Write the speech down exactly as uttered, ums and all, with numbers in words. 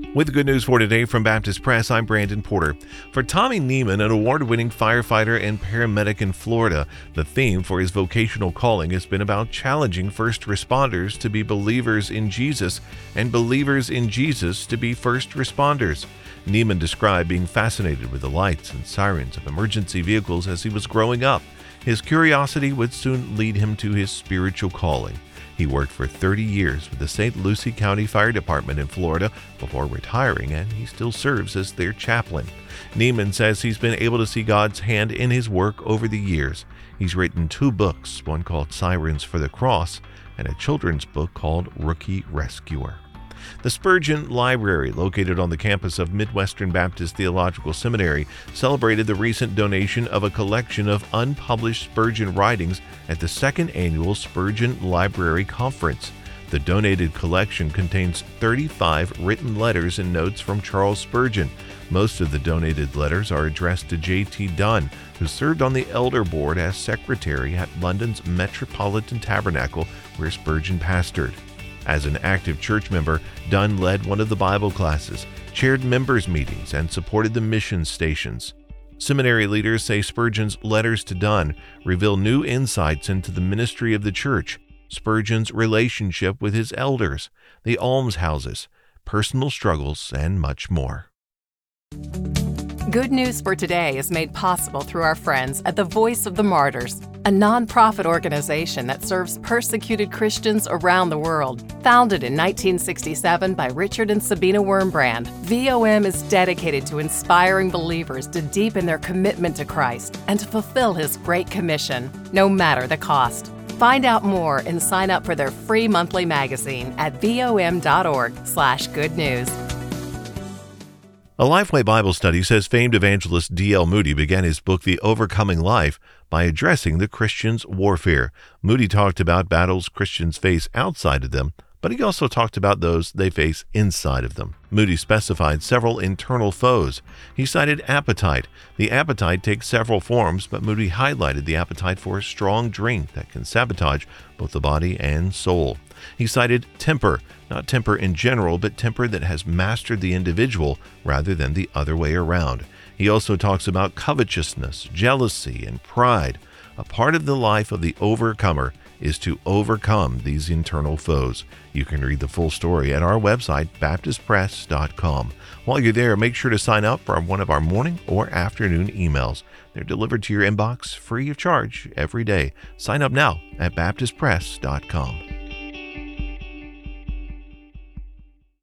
With the good news for today from Baptist Press, I'm Brandon Porter. For Tommy Neiman, an award-winning firefighter and paramedic in Florida, the theme for his vocational calling has been about challenging first responders to be believers in Jesus and believers in Jesus to be first responders. Neiman described being fascinated with the lights and sirens of emergency vehicles as he was growing up. His curiosity would soon lead him to his spiritual calling. He worked for thirty years with the Saint Lucie County Fire Department in Florida before retiring, and he still serves as their chaplain. Neiman says he's been able to see God's hand in his work over the years. He's written two books, one called Sirens for the Cross and a children's book called Rookie Rescuer. The Spurgeon Library, located on the campus of Midwestern Baptist Theological Seminary, celebrated the recent donation of a collection of unpublished Spurgeon writings at the second annual Spurgeon Library Conference. The donated collection contains thirty-five written letters and notes from Charles Spurgeon. Most of the donated letters are addressed to J T Dunn, who served on the elder board as secretary at London's Metropolitan Tabernacle, where Spurgeon pastored. As an active church member, Dunn led one of the Bible classes, chaired members' meetings, and supported the mission stations. Seminary leaders say Spurgeon's letters to Dunn reveal new insights into the ministry of the church, Spurgeon's relationship with his elders, the almshouses, personal struggles, and much more. Good News for Today is made possible through our friends at the Voice of the Martyrs, a nonprofit organization that serves persecuted Christians around the world. Founded in nineteen sixty-seven by Richard and Sabina Wurmbrand, V O M is dedicated to inspiring believers to deepen their commitment to Christ and to fulfill His Great Commission, no matter the cost. Find out more and sign up for their free monthly magazine at vom.org slash good news. A Lifeway Bible Study says famed evangelist D L Moody began his book, The Overcoming Life, by addressing the Christian's warfare. Moody talked about battles Christians face outside of them, but he also talked about those they face inside of them. Moody specified several internal foes. He cited appetite. The appetite takes several forms, but Moody highlighted the appetite for a strong drink that can sabotage both the body and soul. He cited temper, not temper in general, but temper that has mastered the individual rather than the other way around. He also talks about covetousness, jealousy, and pride. A part of the life of the overcomer is to overcome these internal foes. You can read the full story at our website, baptist press dot com. While you're there, make sure to sign up for one of our morning or afternoon emails. They're delivered to your inbox free of charge every day. Sign up now at baptist press dot com.